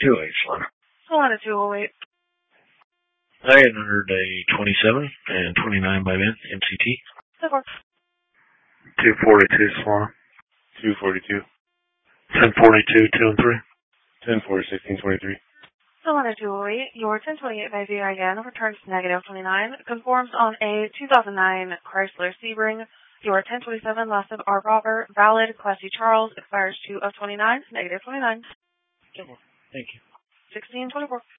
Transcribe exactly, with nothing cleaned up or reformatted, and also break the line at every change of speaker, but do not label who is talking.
two eight, Solana.
Solana two oh eight.
I entered a twenty-seven and twenty-nine by then, M C T.
two forty-two, Solana.
two forty-two.
ten forty-two, two and three.
ten forty, sixteen twenty-three.
Solana two oh eight, your ten twenty-eight by V I N returns negative twenty-nine, conforms on a two thousand nine Chrysler Sebring. Your ten twenty-seven last of R. Robert, valid, Class C Charles, expires two of twenty-nine, negative twenty-nine.
Thank you.
sixteen twenty-four.